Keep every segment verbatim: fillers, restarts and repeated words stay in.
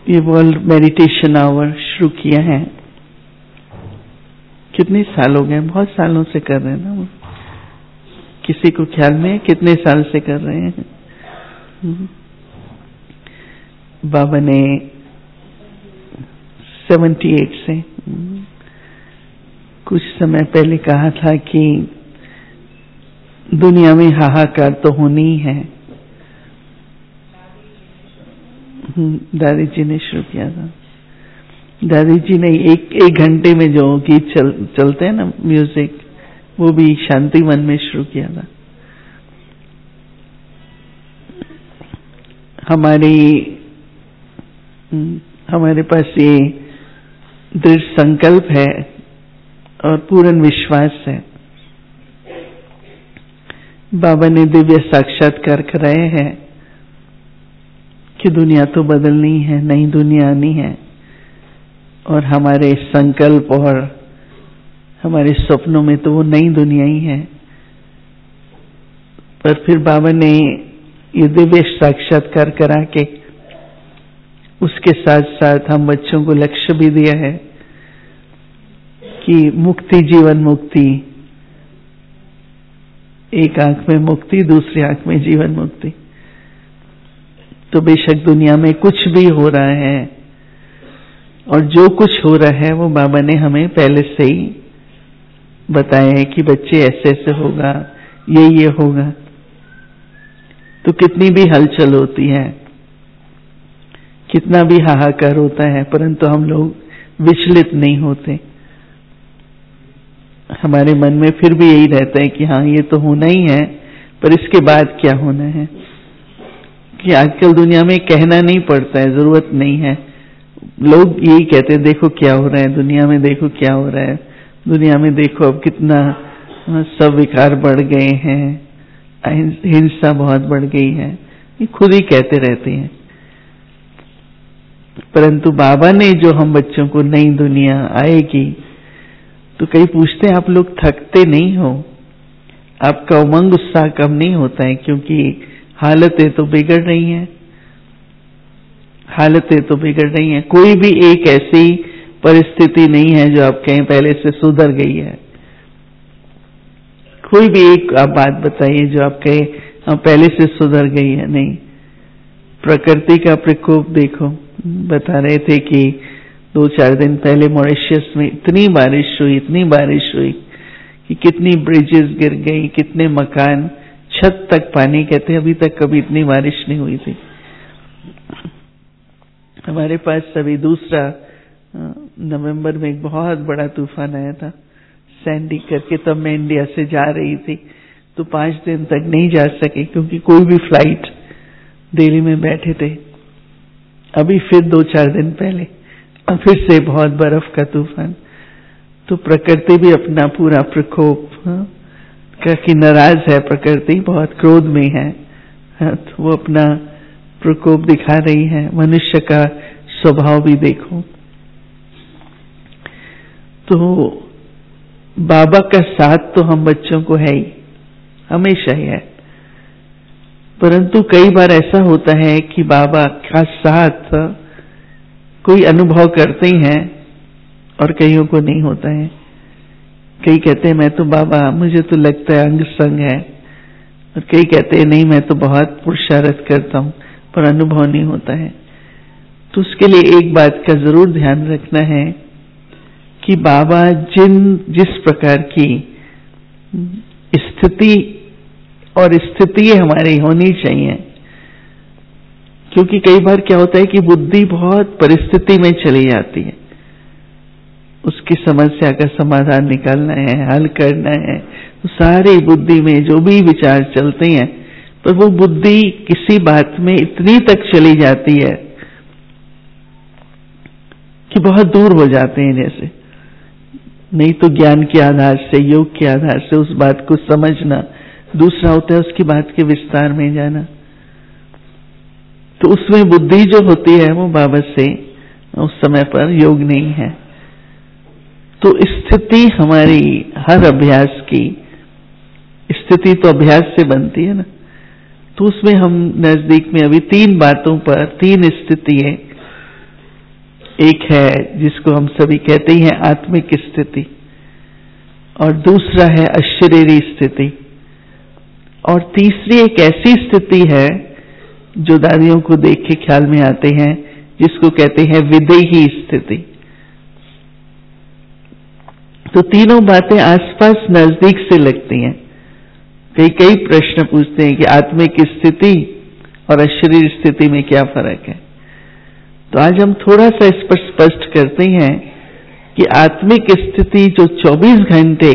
ये world meditation our शुरू किया है। कितने साल हो गए? बहुत सालों से कर रहे हैं ना। किसी को ख्याल में कितने साल से कर रहे हैं? बाबा ने अठहत्तर से कुछ समय पहले कहा था कि दुनिया में हाहाकार तो होनी ही है। दादी जी ने शुरू किया था। दादी जी ने एक एक घंटे में जो गीत चल, चलते हैं ना, म्यूजिक, वो भी शांति वन में शुरू किया था। हमारी हमारे पास ये दृढ़ संकल्प है और पूर्ण विश्वास है। बाबा ने दिव्य साक्षात्कार कराए हैं कि दुनिया तो बदलनी है, नई दुनिया आनी है, और हमारे संकल्प और हमारे सपनों में तो वो नई दुनिया ही है। पर फिर बाबा ने ये दिव्य साक्षात्कार करा के उसके साथ साथ हम बच्चों को लक्ष्य भी दिया है कि मुक्ति, जीवन मुक्ति, एक आंख में मुक्ति, दूसरी आंख में जीवन मुक्ति। तो बेशक दुनिया में कुछ भी हो रहा है, और जो कुछ हो रहा है वो बाबा ने हमें पहले से ही बताया है कि बच्चे ऐसे ऐसे होगा, ये ये होगा। तो कितनी भी हलचल होती है, कितना भी हाहाकार होता है, परंतु हम लोग विचलित नहीं होते। हमारे मन में फिर भी यही रहता है कि हाँ, ये तो होना ही है, पर इसके बाद क्या होना है। कि आजकल दुनिया में कहना नहीं पड़ता है, जरूरत नहीं है। लोग यही कहते हैं, देखो क्या हो रहा है दुनिया में, देखो क्या हो रहा है दुनिया में, देखो अब कितना सब विकार बढ़ गए हैं, हिंसा बहुत बढ़ गई है। ये खुद ही कहते रहते हैं। परंतु बाबा ने जो हम बच्चों को नई दुनिया आएगी, तो कई पूछते हैं आप लोग थकते नहीं हो? आपका उमंग उत्साह कम नहीं होता है? क्योंकि हालतें तो बिगड़ रही हैं, हालतें तो बिगड़ रही हैं। कोई भी एक ऐसी परिस्थिति नहीं है जो आप कहें पहले से सुधर गई है। कोई भी एक आप बात बताइए जो आप कहें हाँ पहले से सुधर गई है। नहीं। प्रकृति का प्रकोप देखो। बता रहे थे कि दो चार दिन पहले मॉरिशस में इतनी बारिश हुई, इतनी बारिश हुई कि कितनी ब्रिजेस गिर गई, कितने मकान, छत तक पानी। कहते अभी तक कभी इतनी बारिश नहीं हुई थी। हमारे पास अभी दूसरा नवंबर में एक बहुत बड़ा तूफान आया था, सैंडी करके। तब मैं इंडिया से जा रही थी, तो पांच दिन तक नहीं जा सके क्योंकि कोई भी फ्लाइट, दिल्ली में बैठे थे। अभी फिर दो चार दिन पहले अब फिर से बहुत बर्फ का तूफान। तो प्रकृति भी अपना पूरा प्रकोप, कि नाराज है प्रकृति, बहुत क्रोध में है, तो वो अपना प्रकोप दिखा रही है। मनुष्य का स्वभाव भी देखो। तो बाबा का साथ तो हम बच्चों को है ही, हमेशा ही है। परंतु कई बार ऐसा होता है कि बाबा का साथ कोई अनुभव करते ही हैं और कईयों को नहीं होता है। कई कहते हैं मैं तो बाबा, मुझे तो लगता है अंग संग है, और कई कहते हैं नहीं मैं तो बहुत पुरुषार्थ करता हूं पर अनुभव नहीं होता है। तो उसके लिए एक बात का जरूर ध्यान रखना है कि बाबा जिन जिस प्रकार की स्थिति और स्थिति हमारी होनी चाहिए, क्योंकि कई बार क्या होता है कि बुद्धि बहुत परिस्थिति में चली जाती है, उसकी समस्या का समाधान निकालना है, हल करना है, तो सारी बुद्धि में जो भी विचार चलते हैं, पर वो बुद्धि किसी बात में इतनी तक चली जाती है कि बहुत दूर हो जाते हैं। जैसे नहीं तो ज्ञान के आधार से, योग के आधार से उस बात को समझना, दूसरा होता है उसकी बात के विस्तार में जाना। तो उसमें बुद्धि जो होती है वो बाबा से उस समय पर योग नहीं है। तो स्थिति हमारी हर अभ्यास की स्थिति तो अभ्यास से बनती है ना। तो उसमें हम नजदीक में अभी तीन बातों पर, तीन स्थिति है एक है जिसको हम सभी कहते ही हैं आत्मिक स्थिति, और दूसरा है अशरीरी स्थिति, और तीसरी एक ऐसी स्थिति है जो दादियों को देख के ख्याल में आते हैं, जिसको कहते हैं विदेही स्थिति। तो तीनों बातें आसपास नजदीक से लगती हैं। कई कई प्रश्न पूछते हैं कि आत्मिक स्थिति और अशरीर स्थिति में क्या फर्क है। तो आज हम थोड़ा सा इस पर स्पष्ट करते हैं कि आत्मिक स्थिति जो चौबीस घंटे,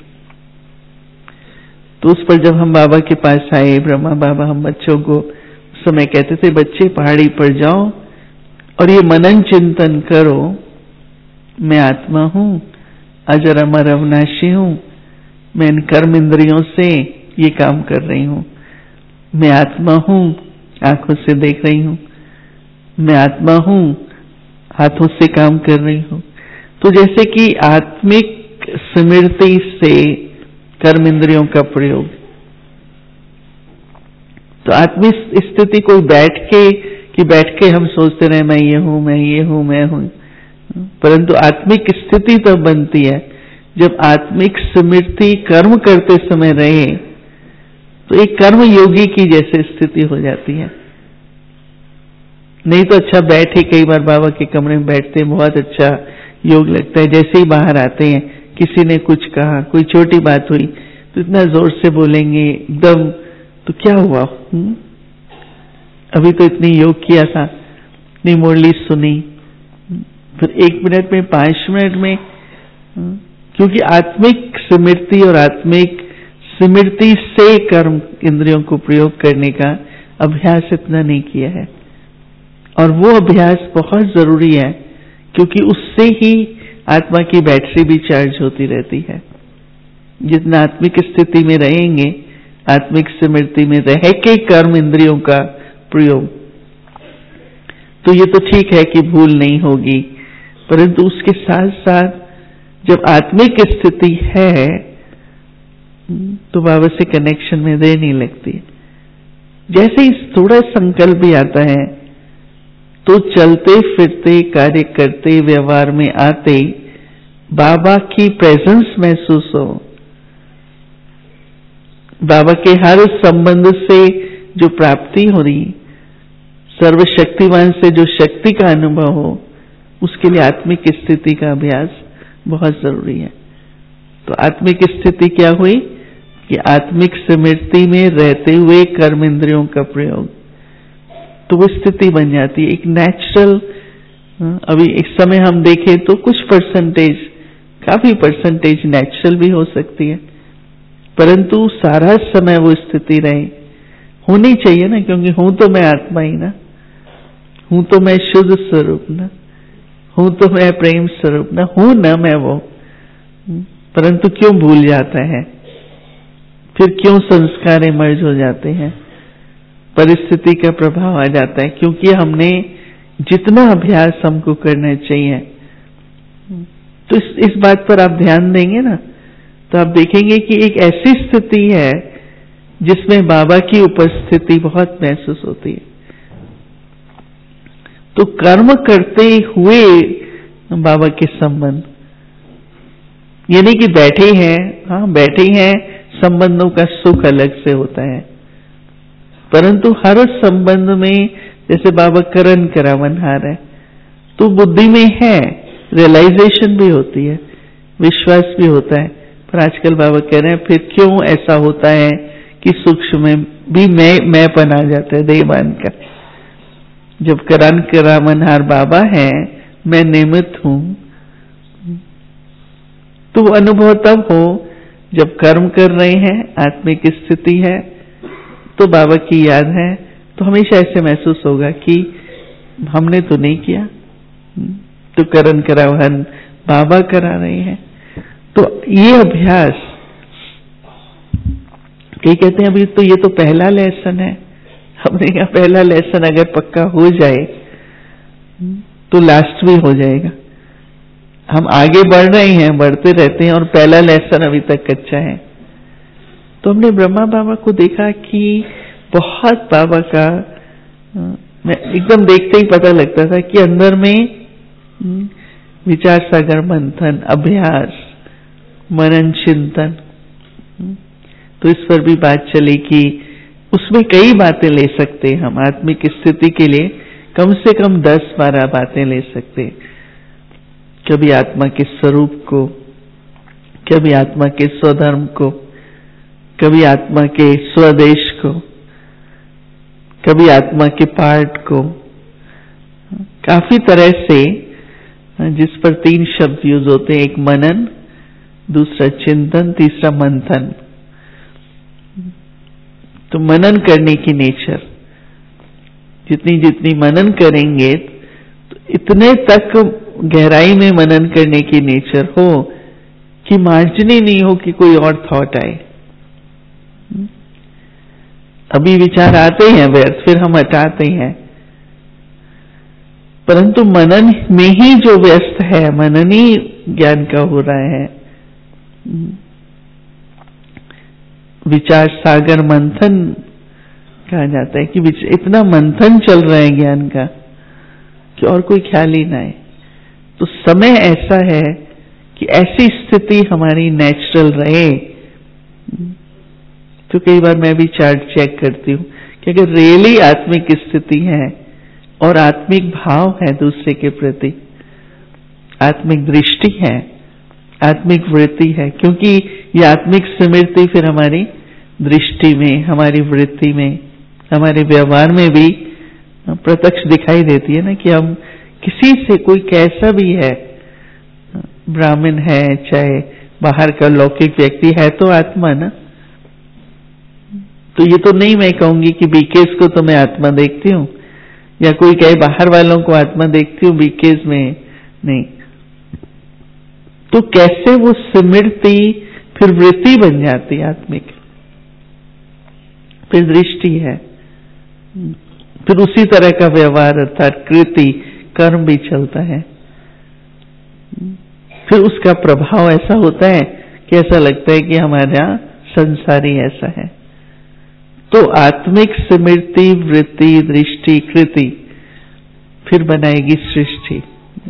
तो उस पर जब हम बाबा के पास आए, ब्रह्मा बाबा हम बच्चों को उस समय कहते थे, बच्चे पहाड़ी पर जाओ और ये मनन चिंतन करो, मैं आत्मा हूं, अजर अमर अविनाशी हूं, मैं इन कर्म इंद्रियों से ये काम कर रही हूं, मैं आत्मा हूं, आंखों से देख रही हूं, मैं आत्मा हूं, हाथों से काम कर रही हूं। तो जैसे कि आत्मिक स्मृति से कर्म इंद्रियों का प्रयोग, तो आत्मिक स्थिति कोई बैठ के कि बैठ के हम सोचते रहे मैं ये हूं, मैं ये हूं, मैं हूं, परंतु आत्मिक स्थिति तब बनती है जब आत्मिक स्मृति कर्म करते समय रहे, तो एक कर्म योगी की जैसे स्थिति हो जाती है। नहीं तो अच्छा बैठे, कई बार बाबा के कमरे में बैठते हैं, बहुत अच्छा योग लगता है, जैसे ही बाहर आते हैं किसी ने कुछ कहा, कोई छोटी बात हुई तो इतना जोर से बोलेंगे एकदम, तो क्या हुआ, हुँ? अभी तो इतनी योग किया था, इतनी मुरली सुनी, फिर एक मिनट में, पांच मिनट में, क्योंकि आत्मिक स्मृति और आत्मिक स्मृति से कर्म इंद्रियों को प्रयोग करने का अभ्यास इतना नहीं किया है। और वो अभ्यास बहुत जरूरी है, क्योंकि उससे ही आत्मा की बैटरी भी चार्ज होती रहती है। जितना आत्मिक स्थिति में रहेंगे, आत्मिक स्मृति में रह के कर्म इंद्रियों का प्रयोग, तो ये तो ठीक है कि भूल नहीं होगी, परंतु उसके साथ साथ जब आत्मिक स्थिति है तो बाबा से कनेक्शन में देर नहीं लगती। जैसे ही थोड़ा संकल्प भी आता है तो चलते फिरते, कार्य करते, व्यवहार में आते बाबा की प्रेजेंस महसूस हो, बाबा के हर संबंध से जो प्राप्ति हो रही, सर्वशक्तिवान से जो शक्ति का अनुभव हो, उसके लिए आत्मिक स्थिति का अभ्यास बहुत जरूरी है। तो आत्मिक स्थिति क्या हुई कि आत्मिक स्मृति में रहते हुए कर्म इंद्रियों का प्रयोग, तो वो स्थिति बन जाती है एक नेचुरल। अभी एक समय हम देखें तो कुछ परसेंटेज, काफी परसेंटेज नेचुरल भी हो सकती है, परंतु सारा समय वो स्थिति रहे, होनी चाहिए ना, क्योंकि हूं तो मैं आत्मा ही ना, हूं तो मैं शुद्ध स्वरूप ना, हूं तो मैं प्रेम स्वरूप ना, हूं ना मैं वो, परंतु क्यों भूल जाता है, फिर क्यों संस्कार इमर्ज हो जाते हैं, परिस्थिति का प्रभाव आ जाता है, क्योंकि हमने जितना अभ्यास हमको करना चाहिए। तो इस, इस बात पर आप ध्यान देंगे ना, तो आप देखेंगे कि एक ऐसी स्थिति है जिसमें बाबा की उपस्थिति बहुत महसूस होती है। तो कर्म करते हुए बाबा के संबंध, ये नहीं कि बैठे हैं, हाँ बैठे हैं, संबंधों का सुख अलग से होता है, परंतु हर संबंध में जैसे बाबा करण करावनहार है, तो बुद्धि में है, रियलाइजेशन भी होती है, विश्वास भी होता है, पर आजकल बाबा कह रहे हैं फिर क्यों ऐसा होता है कि सूक्ष्म में भी मैं मैंपन आ जाता है देहमान का। जब करण करावनहार बाबा है, मैं निमित्त हूं, तो वो अनुभव तब हो जब कर्म कर रहे हैं, आत्मिक स्थिति है, तो बाबा की याद है, तो हमेशा ऐसे महसूस होगा कि हमने तो नहीं किया, तो करण करावन बाबा करा रहे हैं। तो ये अभ्यास, कई कहते हैं अभी तो ये तो पहला लेसन है, हमने कहा पहला लेसन अगर पक्का हो जाए तो लास्ट भी हो जाएगा। हम आगे बढ़ रहे हैं, बढ़ते रहते हैं, और पहला लेसन अभी तक कच्चा है। तो हमने ब्रह्मा बाबा को देखा कि बहुत बाबा का, मैं एकदम देखते ही पता लगता था कि अंदर में विचार सागर मंथन, अभ्यास, मनन चिंतन। तो इस पर भी बात चली कि उसमें कई बातें ले सकते हैं हम। आत्मिक स्थिति के लिए कम से कम दस बारह बातें ले सकते हैं। कभी आत्मा के स्वरूप को, कभी आत्मा के स्वधर्म को, कभी आत्मा के स्वदेश को, कभी आत्मा के पार्ट को, काफी तरह से, जिस पर तीन शब्द यूज होते हैं, एक मनन, दूसरा चिंतन, तीसरा मंथन। तो मनन करने की नेचर, जितनी जितनी मनन करेंगे तो इतने तक गहराई में मनन करने की नेचर हो कि मार्जिन ही नहीं हो कि कोई और थॉट आए। अभी विचार आते हैं व्यर्थ, फिर हम हटाते हैं, परंतु मनन में ही जो व्यस्त है, मनन ही ज्ञान का हो रहा है। विचार सागर मंथन कहा जाता है कि इतना मंथन चल रहा है ज्ञान का कि और कोई ख्याल ही ना आए। तो समय ऐसा है कि ऐसी स्थिति हमारी नेचुरल रहे। तो कई बार मैं भी चार्ट चेक करती हूँ कि अगर रियली आत्मिक स्थिति है और आत्मिक भाव है दूसरे के प्रति, आत्मिक दृष्टि है, आत्मिक वृत्ति है, क्योंकि ये आत्मिक स्मृति फिर हमारी दृष्टि में, हमारी वृत्ति में, हमारे व्यवहार में भी प्रत्यक्ष दिखाई देती है ना, कि हम किसी से, कोई कैसा भी है, ब्राह्मण है चाहे बाहर का लौकिक व्यक्ति है, तो आत्मा ना। तो ये तो नहीं मैं कहूंगी कि बीकेस को तो मैं आत्मा देखती हूँ, या कोई कहे बाहर वालों को आत्मा देखती हूँ, बीकेस में नहीं। तो कैसे वो स्मृति फिर वृत्ति बन जाती आत्मिक, फिर दृष्टि है, फिर उसी तरह का व्यवहार अर्थात कृति, कर्म भी चलता है। फिर उसका प्रभाव ऐसा होता है कि ऐसा लगता है कि हमारा संसार ही ऐसा है। तो आत्मिक स्मृति, वृत्ति, दृष्टि, कृति फिर बनाएगी सृष्टि।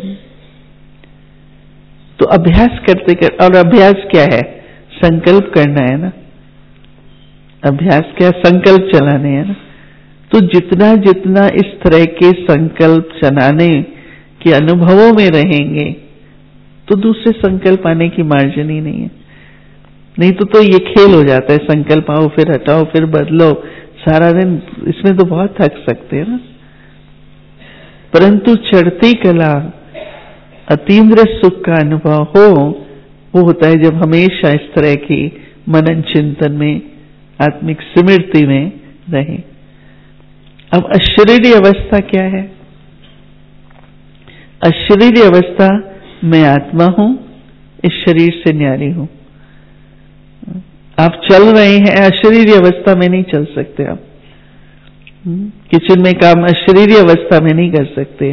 तो अभ्यास करते कर, और अभ्यास क्या है? संकल्प करना है ना। अभ्यास क्या? संकल्प चलाने है ना। तो जितना जितना इस तरह के संकल्प चलाने के अनुभवों में रहेंगे तो दूसरे संकल्प आने की मार्जिन ही नहीं है। नहीं तो तो ये खेल हो जाता है, संकल्प आओ फिर हटाओ फिर बदलो, सारा दिन इसमें तो बहुत थक सकते हैं ना। परंतु चढ़ती कला अतीन्द्र सुख का अनुभव हो, वो होता है जब हमेशा इस तरह की मनन चिंतन में, आत्मिक स्मृति में रहे। अब अशरीरी अवस्था क्या है? अशरीरी अवस्था, मैं आत्मा हूं, इस शरीर से न्यारी हूं। आप चल रहे हैं, अशरीरी अवस्था में नहीं चल सकते। आप किचन में काम अशरीरी अवस्था में नहीं कर सकते।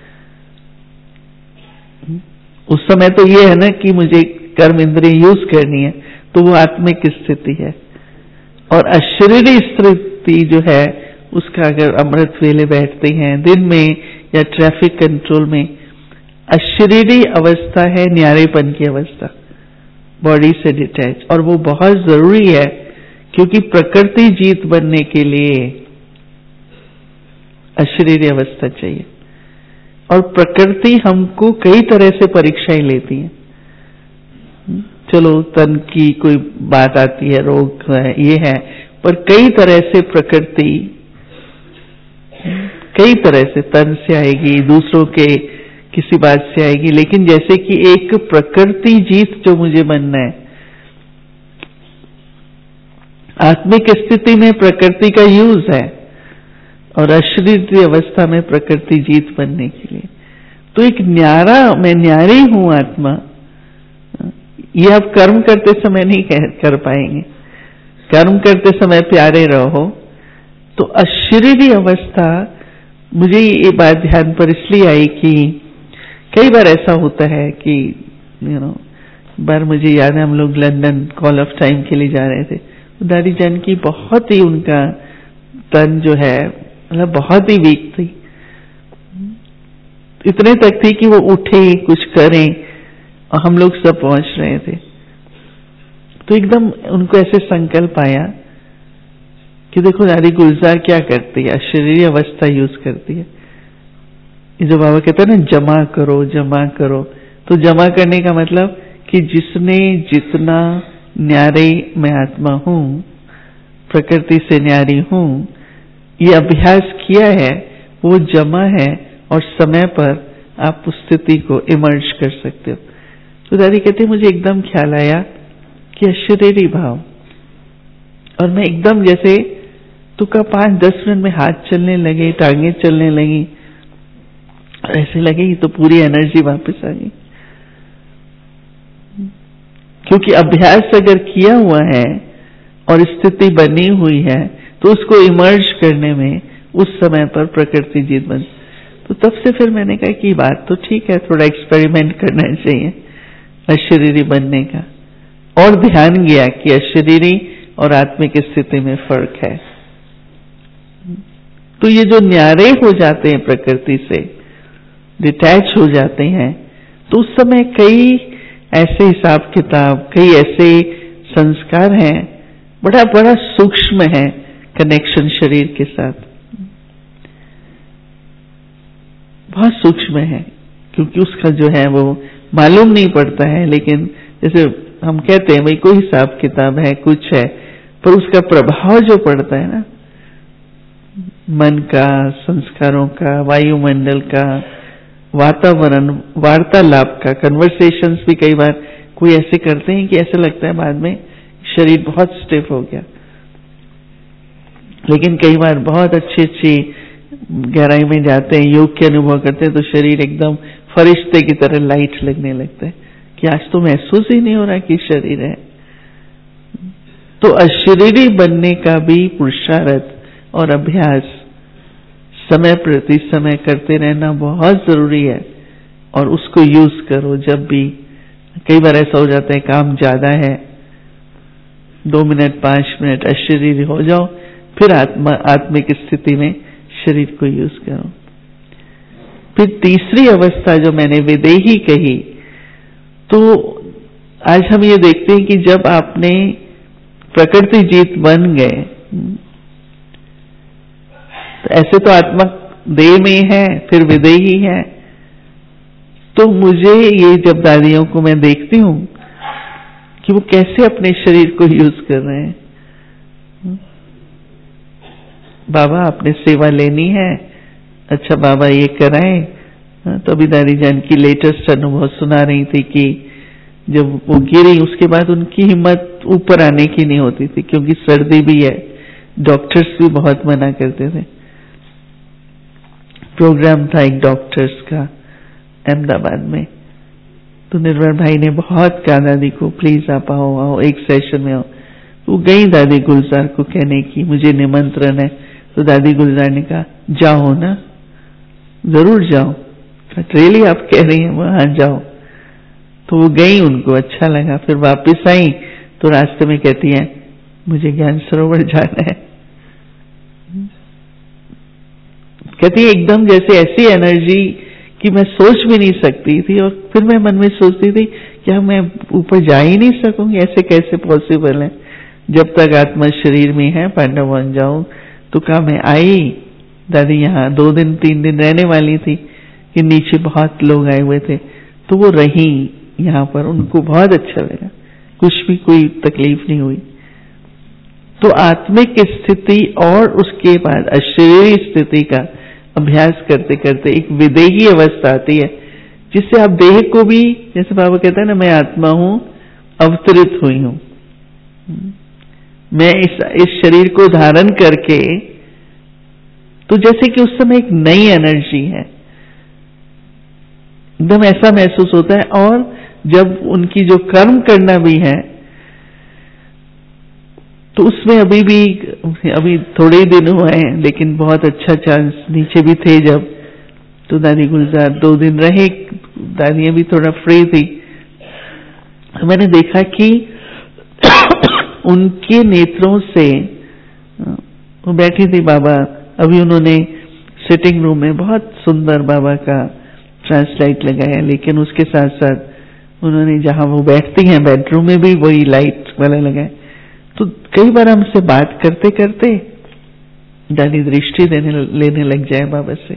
उस समय तो ये है ना कि मुझे कर्म इंद्रिय यूज करनी है, तो वो आत्मिक स्थिति है। और अशरीरी स्थिति जो है उसका, अगर अमृत वेले बैठते हैं दिन में या ट्रैफिक कंट्रोल में, अशरीरी अवस्था है न्यारेपन की अवस्था, बॉडी से डिटैच। और वो बहुत जरूरी है, क्योंकि प्रकृति जीत बनने के लिए अशरीरी अवस्था चाहिए। और प्रकृति हमको कई तरह से परीक्षाएं लेती है। चलो तन की कोई बात आती है, रोग है, ये है, पर कई तरह से प्रकृति, कई तरह से तन से आएगी, दूसरों के किसी बात से आएगी। लेकिन जैसे कि एक प्रकृति जीत जो मुझे बनना है, आत्मिक स्थिति में प्रकृति का यूज है, और अशरीरी अवस्था में प्रकृति जीत बनने के लिए। तो एक न्यारा, मैं न्यारी हूं आत्मा, ये आप कर्म करते समय नहीं कर पाएंगे। कर्म करते समय प्यारे रहो। तो अशरीरी अवस्था, मुझे ये बात ध्यान पर इसलिए आई कि कई बार ऐसा होता है कि यू नो, बार मुझे याद है हम लोग लंदन कॉल ऑफ टाइम के लिए जा रहे थे। दादी जान की बहुत ही, उनका तन जो है मतलब बहुत ही वीक थी। इतने तक थी कि वो उठे कुछ करें और हम लोग सब पहुंच रहे थे। तो एकदम उनको ऐसे संकल्प आया कि देखो दादी गुलजार क्या करती है, अशरीरी अवस्था यूज करती है। ये जो बाबा कहते हैं ना जमा करो जमा करो, तो जमा करने का मतलब कि जिसने जितना न्यारे मैं आत्मा हूं, प्रकृति से न्यारी हूं, ये अभ्यास किया है, वो जमा है और समय पर आप उस स्थिति को इमर्ज कर सकते हो। तो दादी कहती मुझे एकदम ख्याल आया कि अशरीरी भाव, और मैं एकदम जैसे तो का पांच दस मिनट में हाथ चलने लगे, टांगे चलने लगी, ऐसे लगे तो पूरी एनर्जी वापस आ गई। क्योंकि अभ्यास अगर किया हुआ है और स्थिति बनी हुई है तो उसको इमर्ज करने में उस समय पर प्रकृति जीत बन। तो तब से फिर मैंने कहा कि बात तो ठीक है, थोड़ा एक्सपेरिमेंट करना चाहिए अशरीरी बनने का, और ध्यान गया कि अशरीरी और आत्मिक स्थिति में फर्क है। तो ये जो न्यारे हो जाते हैं प्रकृति से, डिटैच हो जाते हैं, तो उस समय कई ऐसे हिसाब किताब, कई ऐसे संस्कार हैं, बड़ा बड़ा सूक्ष्म है कनेक्शन शरीर के साथ, बहुत सूक्ष्म है, क्योंकि उसका जो है वो मालूम नहीं पड़ता है। लेकिन जैसे हम कहते हैं भाई कोई हिसाब किताब है, कुछ है, पर उसका प्रभाव जो पड़ता है ना, मन का, संस्कारों का, वायुमंडल का, वातावरण, वार्तालाप का, कन्वर्सेशंस भी कई बार कोई ऐसे करते हैं कि ऐसा लगता है बाद में शरीर बहुत स्टिफ हो गया, लेकिन कई बार बहुत अच्छी अच्छी गहराई में जाते हैं, योग के अनुभव करते हैं, तो शरीर एकदम फरिश्ते की तरह लाइट लगने लगता है कि आज तो महसूस ही नहीं हो रहा कि शरीर है। तो अशरीरी बनने का भी पुरुषार्थ और अभ्यास समय प्रति समय करते रहना बहुत जरूरी है, और उसको यूज करो जब भी। कई बार ऐसा हो जाता है काम ज्यादा है, दो मिनट पांच मिनट अशरीरी हो जाओ, फिर आत्मा आत्मिक स्थिति में शरीर को यूज करो। फिर तीसरी अवस्था जो मैंने विदेही कही, तो आज हम ये देखते हैं कि जब आपने प्रकृति जीत बन गए, तो ऐसे तो आत्मा देह में है, फिर विदेही है। तो मुझे ये जब दादियों को मैं देखती हूं कि वो कैसे अपने शरीर को यूज कर रहे हैं, बाबा आपने सेवा लेनी है, अच्छा बाबा ये कराएं। तो अभी दादी जान की लेटेस्ट अनुभव सुना रही थी कि जब वो गिरी उसके बाद उनकी हिम्मत ऊपर आने की नहीं होती थी, क्योंकि सर्दी भी है, डॉक्टर्स भी बहुत मना करते थे। प्रोग्राम था एक डॉक्टर्स का अहमदाबाद में, तो निर्मल भाई ने बहुत कहा दादी को प्लीज आप आओ आओ एक सेशन में आओ। वो गई दादी गुलजार को कहने की मुझे निमंत्रण है, तो दादी गुलजार ने कहा जाओ ना, जरूर जाओ, रियली आप कह रही हैं, वहां जाओ। तो वो गई, उनको अच्छा लगा, फिर वापस आई तो रास्ते में कहती है मुझे ज्ञान सरोवर जाना है। कहती है एकदम जैसे ऐसी एनर्जी कि मैं सोच भी नहीं सकती थी, और फिर मैं मन में सोचती थी क्या मैं ऊपर जा ही नहीं सकूंगी, ऐसे कैसे पॉसिबल है, जब तक आत्मा शरीर में है पांडव बन जाऊं। तो कहा मैं आई दादी, यहाँ दो दिन तीन दिन रहने वाली थी कि नीचे बहुत लोग आए हुए थे, तो वो रही यहाँ पर, उनको बहुत अच्छा लगा, कुछ भी कोई तकलीफ नहीं हुई। तो आत्मिक स्थिति और उसके बाद अशरीरी स्थिति का अभ्यास करते करते एक विदेही अवस्था आती है, जिससे आप देह को भी, जैसे बाबा कहता है ना मैं आत्मा हूं, अवतरित हुई हूं, मैं इस इस शरीर को धारण करके, तो जैसे कि उस समय एक नई एनर्जी है, एकदम ऐसा महसूस होता है। और जब उनकी जो कर्म करना भी है, तो उसमें अभी भी अभी थोड़े ही दिन हुए हैं, लेकिन बहुत अच्छा चांस नीचे भी थे जब, तो दादी गुलजार दो दिन रहे, दादियां भी थोड़ा फ्री थी, तो मैंने देखा कि उनके नेत्रों से, वो बैठी थी बाबा, अभी उन्होंने सिटिंग रूम में बहुत सुंदर बाबा का ट्रांसलाइट लगाया, लेकिन उसके साथ साथ उन्होंने जहां वो बैठती हैं बेडरूम में भी वही लाइट वाला लगाया। तो कई बार हमसे बात करते करते दादी दृष्टि देने लेने लग जाए बाबा से।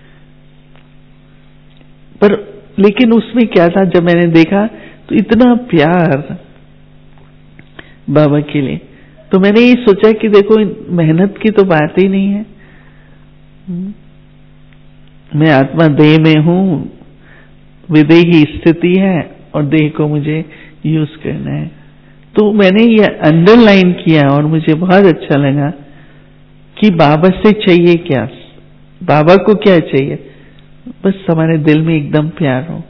पर लेकिन उसमें क्या था, जब मैंने देखा तो इतना प्यार बाबा के लिए, तो मैंने ये सोचा कि देखो मेहनत की तो बात ही नहीं है, मैं आत्मा देह में हूं, विदेही स्थिति है और देह को मुझे यूज करना है। तो मैंने ये अंडरलाइन किया और मुझे बहुत अच्छा लगा कि बाबा से चाहिए क्या, बाबा को क्या चाहिए, बस हमारे दिल में एकदम प्यार हो,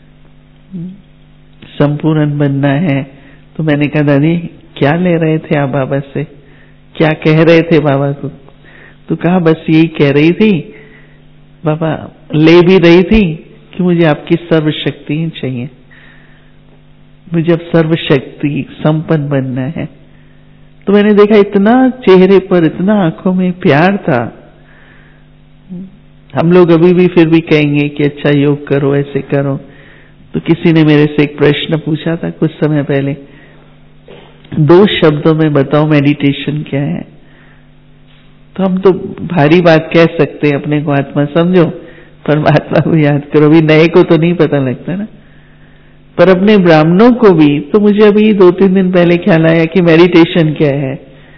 संपूर्ण बनना है। तो मैंने कहा दादी क्या ले रहे थे आप बाबा से, क्या कह रहे थे बाबा को? तो कहा बस यही कह रही थी बाबा, ले भी रही थी कि मुझे आपकी सर्वशक्ति चाहिए, मुझे अब सर्वशक्ति संपन्न बनना है। तो मैंने देखा इतना चेहरे पर, इतना आंखों में प्यार था। हम लोग अभी भी फिर भी कहेंगे कि अच्छा योग करो, ऐसे करो। तो किसी ने मेरे से एक प्रश्न पूछा था कुछ समय पहले, दो शब्दों में बताओ मेडिटेशन क्या है। तो हम तो भारी बात कह सकते हैं, अपने को आत्मा समझो, परमात्मा को याद करो। अभी नए को तो नहीं पता लगता ना, पर अपने ब्राह्मणों को भी। तो मुझे अभी दो तीन दिन पहले ख्याल आया कि मेडिटेशन क्या है,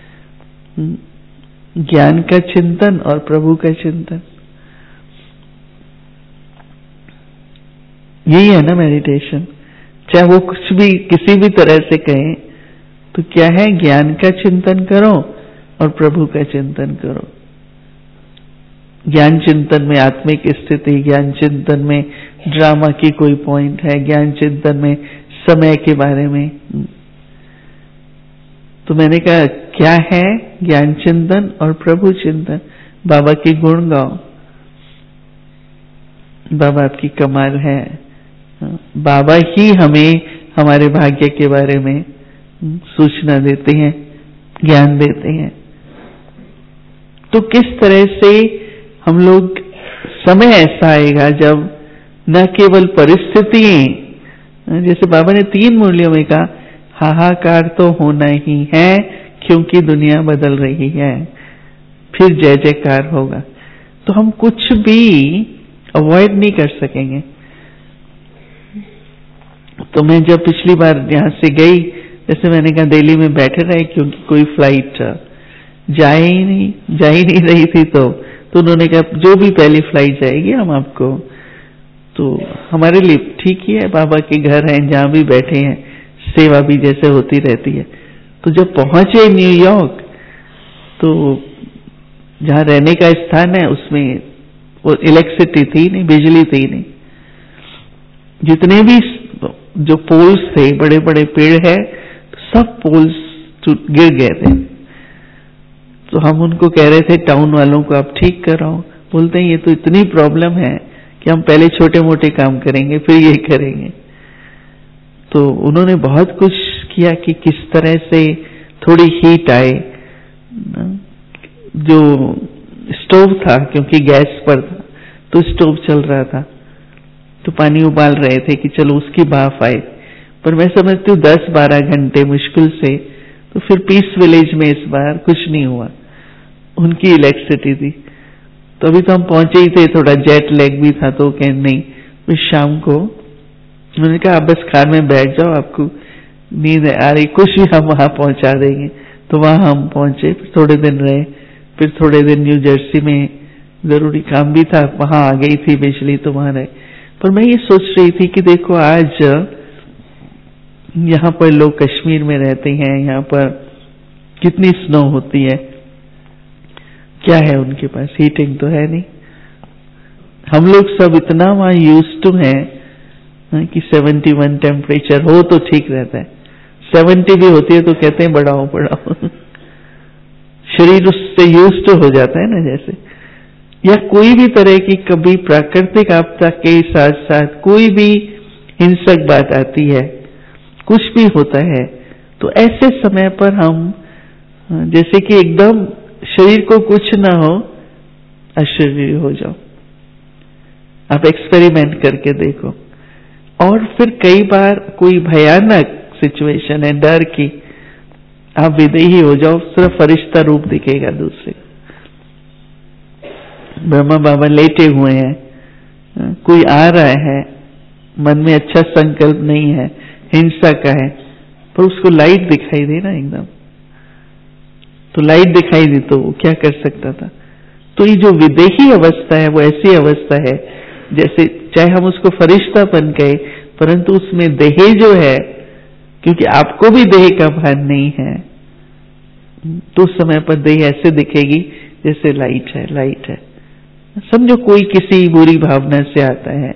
ज्ञान का चिंतन और प्रभु का चिंतन, यही है ना मेडिटेशन। चाहे वो कुछ भी किसी भी तरह से कहें, तो क्या है, ज्ञान का चिंतन करो और प्रभु का चिंतन करो। ज्ञान चिंतन में आत्मिक स्थिति, ज्ञान चिंतन में ड्रामा की कोई पॉइंट है, ज्ञान चिंतन में समय के बारे में। तो मैंने कहा क्या है, ज्ञान चिंतन और प्रभु चिंतन। बाबा की गुण गाओ, बाबा आपकी कमाल है, बाबा ही हमें हमारे भाग्य के बारे में सूचना देते हैं, ज्ञान देते हैं। तो किस तरह से हम लोग, समय ऐसा आएगा जब न केवल परिस्थितियां, जैसे बाबा ने तीन मुरलियों में कहा, हाहाकार तो होना ही है क्योंकि दुनिया बदल रही है, फिर जय जयकार होगा। तो हम कुछ भी अवॉइड नहीं कर सकेंगे। तो मैं जब पिछली बार यहां से गई, जैसे मैंने कहा दिल्ली में बैठे रहे क्योंकि कोई फ्लाइट जा ही नहीं जा ही नहीं रही थी, तो तो उन्होंने कहा जो भी पहली फ्लाइट जाएगी हम आपको, तो हमारे लिए ठीक ही है, बाबा के घर हैं, जहां भी बैठे हैं सेवा भी जैसे होती रहती है। तो जब पहुंचे न्यूयॉर्क, तो जहां रहने का स्थान है उसमें वो इलेक्ट्रिसिटी थी नहीं, बिजली थी नहीं, जितने भी जो पोल्स थे, बड़े बड़े पेड़ है, सब पोल्स गिर गए थे। तो हम उनको कह रहे थे टाउन वालों को आप ठीक कराओ, बोलते हैं ये तो इतनी प्रॉब्लम है कि हम पहले छोटे मोटे काम करेंगे फिर ये करेंगे। तो उन्होंने बहुत कुछ किया कि किस तरह से थोड़ी हीट आए। जो स्टोव था, क्योंकि गैस पर था तो स्टोव चल रहा था, तो पानी उबाल रहे थे कि चलो उसकी भाप आए, पर मैं समझती हूँ दस बारह घंटे मुश्किल से। तो फिर पीस विलेज में इस बार कुछ नहीं हुआ, उनकी इलेक्ट्रिसिटी थी। तो अभी तो हम पहुंचे ही थे, थोड़ा जेट लैग भी था, तो कह नहीं, फिर शाम को उन्होंने कहा आप बस कार में बैठ जाओ, आपको नींद आ रही, कुछ भी हम वहां पहुंचा देंगे। तो वहां हम पहुंचे, फिर थोड़े दिन रहे, फिर थोड़े दिन न्यू जर्सी में जरूरी काम भी था, वहां आ गई थी बिजली, तो वहां रहे। पर मैं ये सोच रही थी कि देखो आज यहाँ पर लोग कश्मीर में रहते हैं, यहाँ पर कितनी स्नो होती है, क्या है उनके पास, हीटिंग तो है नहीं। हम लोग सब इतना वहां यूज टू हैं कि सेवेंटी वन टेम्परेचर हो तो ठीक रहता है, सेवेंटी भी होती है तो कहते हैं बढ़ाओ बढ़ाओ शरीर उससे यूज टू हो जाता है ना। जैसे या कोई भी तरह की कभी प्राकृतिक आपदा के साथ साथ कोई भी हिंसक बात आती है, कुछ भी होता है, तो ऐसे समय पर हम जैसे कि एकदम शरीर को कुछ ना हो, अशरीर हो जाओ। आप एक्सपेरिमेंट करके देखो। और फिर कई बार कोई भयानक सिचुएशन है डर की, आप विदेही हो जाओ, सिर्फ फरिश्ता रूप दिखेगा दूसरे। ब्रह्मा बाबा लेटे हुए हैं, कोई आ रहा है, मन में अच्छा संकल्प नहीं है, हिंसा का है, पर उसको लाइट दिखाई दे ना एकदम, तो लाइट दिखाई दी तो वो क्या कर सकता था। तो ये जो विदेही अवस्था है वो ऐसी अवस्था है जैसे, चाहे हम उसको फरिश्तापन कहे, परंतु उसमें देह जो है, क्योंकि आपको भी देह का भान नहीं है, तो उस समय पर देह ऐसे दिखेगी जैसे लाइट है, लाइट है। समझो कोई किसी बुरी भावना से आता है।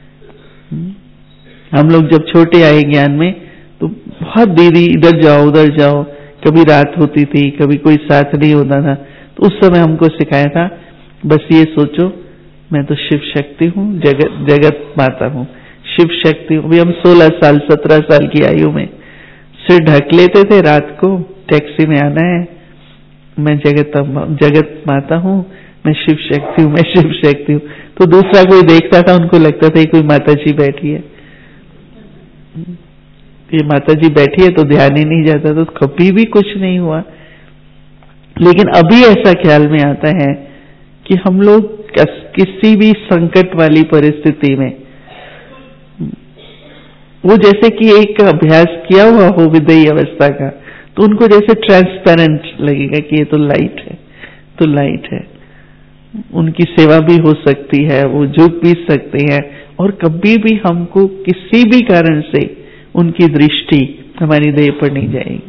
हम लोग जब छोटे आए ज्ञान में तो बहुत दीदी इधर जाओ उधर जाओ, कभी रात होती थी, कभी कोई साथ नहीं होता था, तो उस समय हमको सिखाया था बस ये सोचो मैं तो शिव शक्ति हूँ, जगत जगत माता हूँ, शिव शक्ति हूँ। अभी हम सोलह साल सत्रह साल की आयु में सिर ढक लेते थे, रात को टैक्सी में आना है, मैं जगत जगत माता हूँ, मैं शिव शक्ति हूँ, मैं शिव शक्ति हूँ। तो दूसरा कोई देखता था, उनको लगता था कोई माता जी बैठी है, ये माता जी बैठी है, तो ध्यान ही नहीं जाता, तो कभी भी कुछ नहीं हुआ। लेकिन अभी ऐसा ख्याल में आता है कि हम लोग किसी भी संकट वाली परिस्थिति में, वो जैसे कि एक अभ्यास किया हुआ हो विदेही अवस्था का, तो उनको जैसे ट्रांसपेरेंट लगेगा कि ये तो लाइट है, तो लाइट है, उनकी सेवा भी हो सकती है, वो झुक भी सकते हैं, और कभी भी हमको किसी भी कारण से उनकी दृष्टि हमारी देह पर नहीं जाएगी,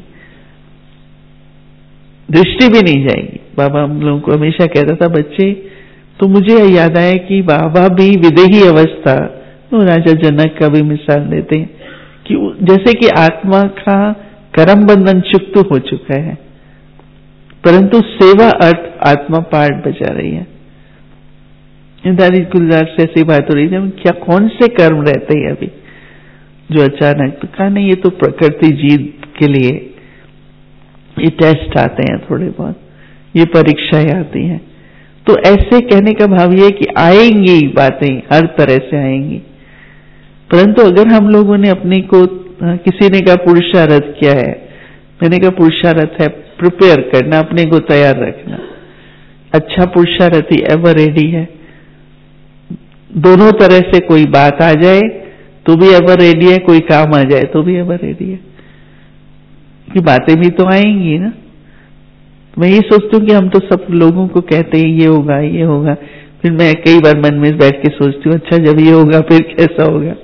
दृष्टि भी नहीं जाएगी। बाबा हम लोगों को हमेशा कहता था बच्चे, तो मुझे याद आया कि बाबा भी विदेही अवस्था, तो राजा जनक का भी मिसाल देते हैं कि जैसे कि आत्मा का कर्म बंधन चुक्त हो चुका है, परंतु सेवा अर्थ आत्मा पार्ट बचा रही है। दादी गुलजार से ऐसी बात हो रही थी, क्या कौन से कर्म रहते हैं अभी जो अचानक, तो कहा नहीं ये तो प्रकृति जीव के लिए ये टेस्ट आते हैं, थोड़े बहुत ये परीक्षाएं आती हैं। तो ऐसे कहने का भाव ये है कि आएंगी बातें, हर तरह से आएंगी, परंतु अगर हम लोगों ने अपने को, किसी ने कहा पुरुषार्थ क्या है, मैंने कहा पुरुषार्थ है प्रिपेयर करना, अपने को तैयार रखना। अच्छा पुरुषार्थी एवर रेडी है, दोनों तरह से कोई बात आ जाए तो भी एवर रेडी है, कोई काम आ जाए तो भी एवर रेडी है, कि बातें भी तो आएंगी ना। मैं ये सोचती हूँ कि हम तो सब लोगों को कहते हैं ये होगा ये होगा, फिर मैं कई बार मन में बैठ के सोचती हूँ अच्छा जब ये होगा फिर कैसा होगा।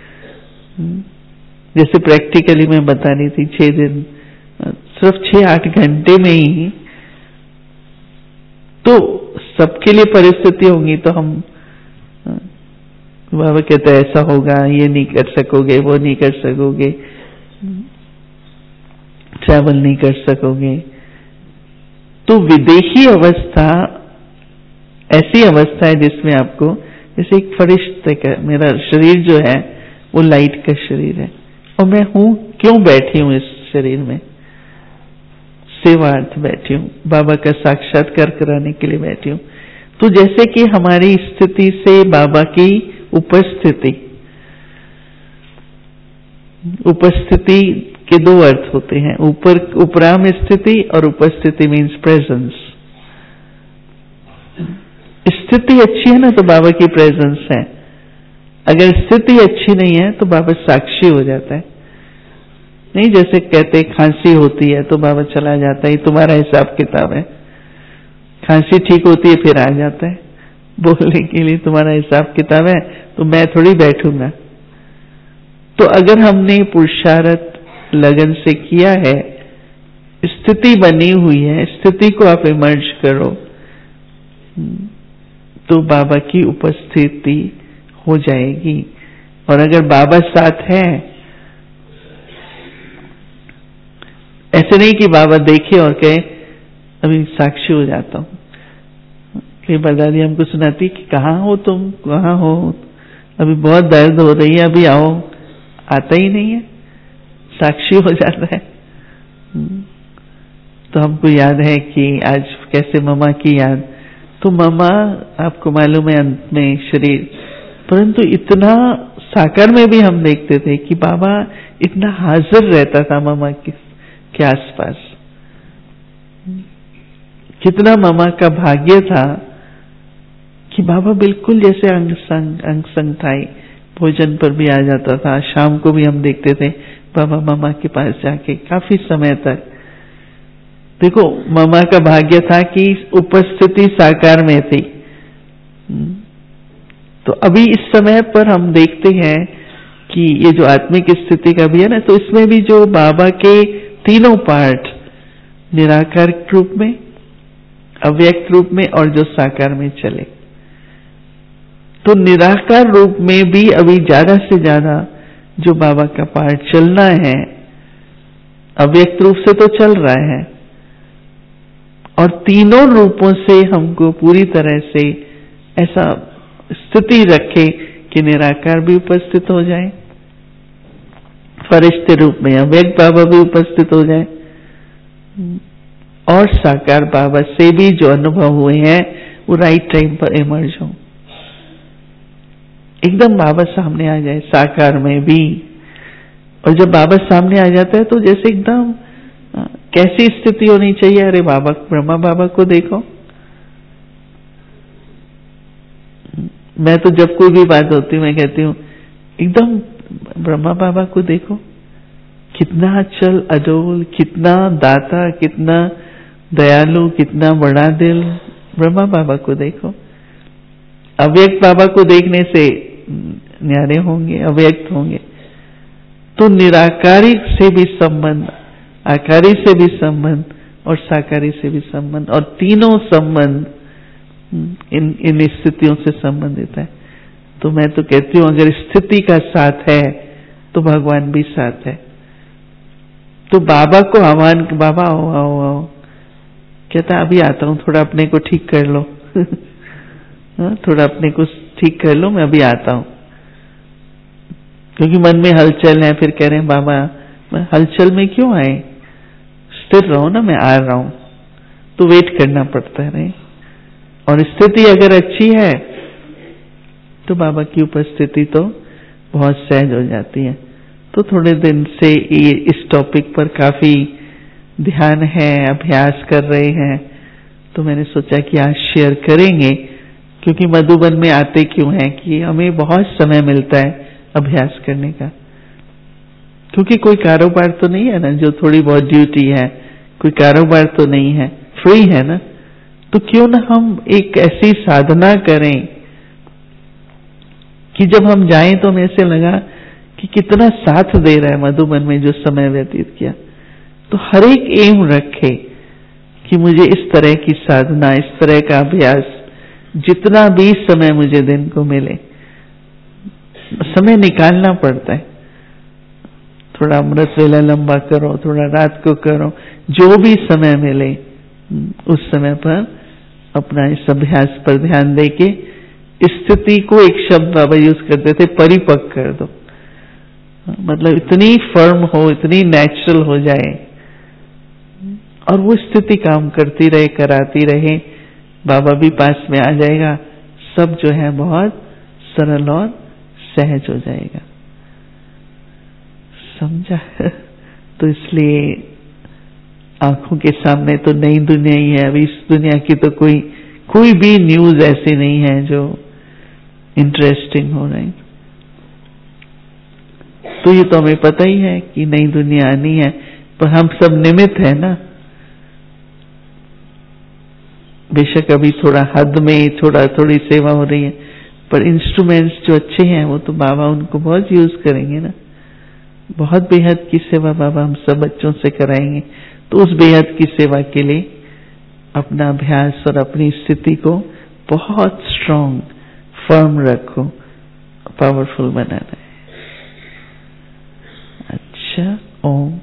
जैसे प्रैक्टिकली मैं बता रही थी, छह दिन सिर्फ छह आठ घंटे में ही तो सबके लिए परिस्थिति होंगी, तो हम बाबा कहते हैं ऐसा होगा, ये नहीं कर सकोगे, वो नहीं कर सकोगे, ट्रैवल नहीं कर सकोगे। तो विदेही अवस्था ऐसी अवस्था है जिसमें आपको, जैसे एक फरिश्ते का, मेरा शरीर जो है वो लाइट का शरीर है, और मैं हूं क्यों बैठी हूं इस शरीर में, सेवार्थ बैठी हूं, बाबा का साक्षात्कार कराने के लिए बैठी हूं। तो जैसे कि हमारी स्थिति से बाबा की उपस्थिति, उपस्थिति के दो अर्थ होते हैं, ऊपर उपराम स्थिति और उपस्थिति मीन्स प्रेजेंस। स्थिति अच्छी है ना तो बाबा की प्रेजेंस है, अगर स्थिति अच्छी नहीं है तो बाबा साक्षी हो जाता है। नहीं जैसे कहते खांसी होती है तो बाबा चला जाता है, तुम्हारा हिसाब किताब है, खांसी ठीक होती है फिर आ जाता है बोलने के लिए, तुम्हारा हिसाब किताब है, तो मैं थोड़ी बैठूंगा। तो अगर हमने पुरुषार्थ लगन से किया है, स्थिति बनी हुई है, स्थिति को आप इमर्ज करो, तो बाबा की उपस्थिति हो जाएगी। और अगर बाबा साथ है, ऐसे नहीं कि बाबा देखे और कहे अभी साक्षी हो जाता हूं। कई बार दादी हमको सुनाती कि कहाँ हो तुम, कहाँ हो, अभी बहुत दर्द हो रही है, अभी आओ, आता ही नहीं है, साक्षी हो जाता है। तो हमको याद है कि आज कैसे ममा की याद, तो ममा आपको मालूम है अंत में शरीर परंतु इतना साकार में भी हम देखते थे कि बाबा इतना हाजिर रहता था मामा के, के आसपास। कितना मामा का भाग्य था कि बाबा बिल्कुल जैसे अंग संग अंग संग था, भोजन पर भी आ जाता था। शाम को भी हम देखते थे बाबा मामा के पास जाके काफी समय तक। देखो मामा का भाग्य था कि उपस्थिति साकार में थी। तो अभी इस समय पर हम देखते हैं कि ये जो आत्मिक स्थिति का भी है ना, तो इसमें भी जो बाबा के तीनों पार्ट, निराकार रूप में, अव्यक्त रूप में और जो साकार में चले, तो निराकार रूप में भी अभी ज्यादा से ज्यादा जो बाबा का पार्ट चलना है, अव्यक्त रूप से तो चल रहा है, और तीनों रूपों से हमको पूरी तरह से ऐसा स्थिति रखे कि निराकार भी उपस्थित हो जाए, फरिश्ते रूप में अव्यक्त बाबा भी उपस्थित हो जाए, और साकार बाबा से भी जो अनुभव हुए हैं वो राइट टाइम पर इमर्ज हो, एकदम बाबा सामने आ जाए साकार में भी। और जब बाबा सामने आ जाता है तो जैसे एकदम कैसी स्थिति होनी चाहिए, अरे बाबा, ब्रह्मा बाबा को देखो। मैं तो जब कोई भी बात होती मैं कहती हूँ एकदम ब्रह्मा बाबा को देखो, कितना अचल अडोल, कितना दाता, कितना दयालु, कितना बड़ा दिल। ब्रह्मा बाबा को देखो। अव्यक्त बाबा को देखने से न्यारे होंगे, अव्यक्त होंगे। तो निराकारी से भी संबंध, आकारी से भी संबंध और साकारी से भी संबंध, और तीनों संबंध इन इन स्थितियों से संबंधित है। तो मैं तो कहती हूँ अगर स्थिति का साथ है तो भगवान भी साथ है। तो बाबा को आह्वान, बाबा आओ आओ आओ, कहता अभी आता हूँ, थोड़ा अपने को ठीक कर लो थोड़ा अपने को ठीक कर लो, मैं अभी आता हूँ। क्योंकि मन में हलचल है, फिर कह रहे हैं बाबा हलचल में क्यों आए, स्थिर रहो ना, मैं आ रहा हूं। तो वेट करना पड़ता है नहीं। और स्थिति अगर अच्छी है तो बाबा की उपस्थिति तो बहुत सहज हो जाती है। तो थोड़े दिन से ये इस टॉपिक पर काफी ध्यान है, अभ्यास कर रहे हैं, तो मैंने सोचा कि आज शेयर करेंगे। क्योंकि मधुबन में आते क्यों हैं कि हमें बहुत समय मिलता है अभ्यास करने का, क्योंकि कोई कारोबार तो नहीं है ना जो थोड़ी बहुत ड्यूटी है, कोई कारोबार तो नहीं है, फ्री है ना। तो क्यों ना हम एक ऐसी साधना करें कि जब हम जाएं तो हमें ऐसे लगा कि कितना साथ दे रहा है मधुबन में जो समय व्यतीत किया। तो हर एक एम रखे कि मुझे इस तरह की साधना, इस तरह का अभ्यास, जितना भी समय मुझे दिन को मिले, समय निकालना पड़ता है। थोड़ा अमृत वेला लंबा करो, थोड़ा रात को करो, जो भी समय मिले उस समय पर अपना इस अभ्यास पर ध्यान देके स्थिति को, एक शब्द बाबा यूज करते थे, परिपक्व कर दो। मतलब इतनी फर्म हो, इतनी नेचुरल हो जाए, और वो स्थिति काम करती रहे, कराती रहे, बाबा भी पास में आ जाएगा। सब जो है बहुत सरल और सहज हो जाएगा। समझा? तो इसलिए आंखों के सामने तो नई दुनिया ही है। अभी इस दुनिया की तो कोई कोई भी न्यूज ऐसी नहीं है जो इंटरेस्टिंग हो रही। तो ये तो हमें पता ही है कि नई दुनिया आनी है, पर हम सब निमित्त है ना। बेशक अभी थोड़ा हद में थोड़ा थोड़ी सेवा हो रही है, पर इंस्ट्रूमेंट्स जो अच्छे हैं वो तो बाबा उनको बहुत यूज करेंगे ना। बहुत बेहद की सेवा बाबा हम सब बच्चों से कराएंगे। तो उस बेहद की सेवा के लिए अपना अभ्यास और अपनी स्थिति को बहुत स्ट्रांग, फर्म रखो, पावरफुल बनाना है। अच्छा, ओम